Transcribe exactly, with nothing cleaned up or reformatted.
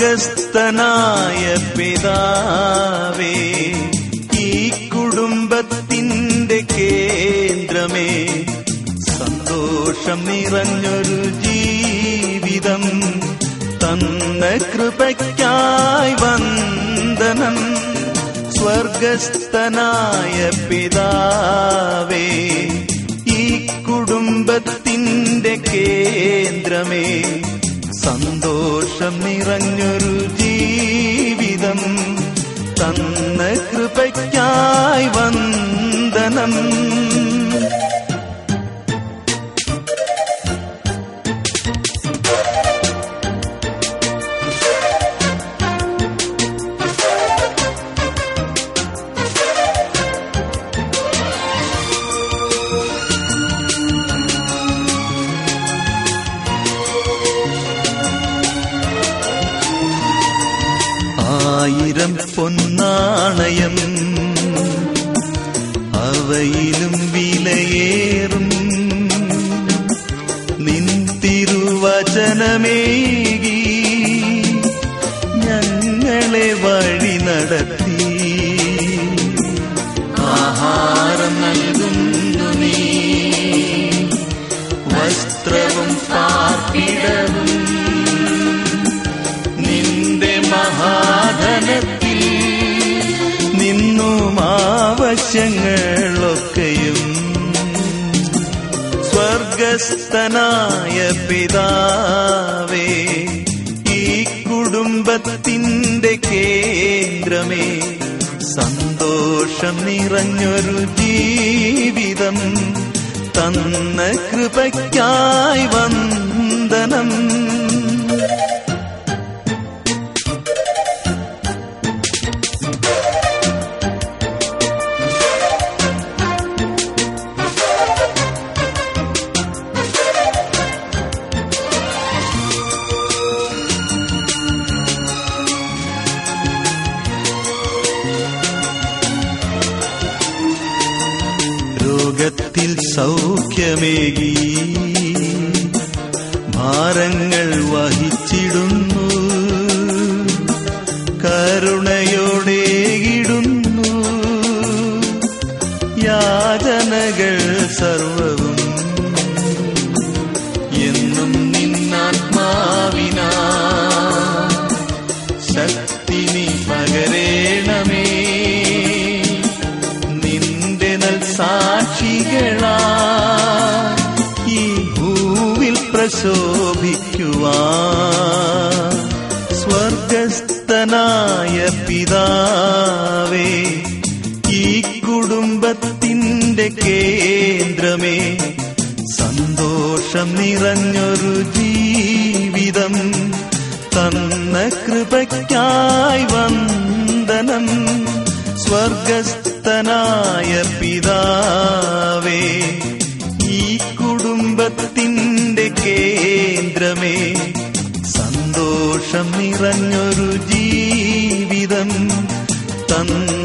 സ്വർഗസ്ഥനായ പിതാവേ, ഈ കുടുംബത്തിന്റെ കേന്ദ്രമേ, സന്തോഷം നിറഞ്ഞൊരു ജീവിതം തന്ന കൃപയ്ക്കായി വന്ദനം. സ്വർഗസ്ഥനായ പിതാവേ, ഈ കുടുംബത്തിന്റെ കേന്ദ്രമേ, സന്തോഷം നിറഞ്ഞൊരു ജീവിതം തന്ന കൃപയ്ക്കായി വന്ദനം. ആയിരം പൊന്നാണയം അവയിലും വിലയേറും നിൻ തിരുവചനമേകി ഞങ്ങളെ വഴി നടത്തി. ആഹാരം നൽകുന്നു നീ, വസ്ത്രവും പാർപ്പിടവും നിന്റെ മഹാധനത്തിൽ നിന്നും ആവശ്യങ്ങളൊക്കെയും. സ്വർഗസ്ഥനായ പിതാവേ, ഈ കുടുംബത്തിന്റെ കേന്ദ്രമേ, സന്തോഷം നിറഞ്ഞൊരു ജീവിതം തന്ന കൃപയ്ക്കായി വന്ദനം. രോഗത്തിൽ സൗഖ്യമേകി ഭാരങ്ങൾ വഹിച്ചിടുന്നു, കരുണയോടെയിടുന്നു യാചനകൾ സർവവും. എന്നും നിന്നാത്മാവിനാ ശക്തി നീ പകരേണമേ, സാക്ഷികളാ ഈ ഭൂവിൽ പ്രശോഭിക്കുവാൻ. സ്വർഗസ്ഥനായ പിതാവേ, ഈ കുടുംബത്തിന്റെ കേന്ദ്രമേ, സന്തോഷം നിറഞ്ഞൊരു ജീവിതം തന്ന കൃപയ്ക്കായി വന്ദനം. സ്വർഗസ്ഥനായ പിതാവേ, ഈ കുടുംബത്തിന്റെ കേന്ദ്രമേ, സന്തോഷം നിറഞ്ഞൊരു ജീവിതം തന്ന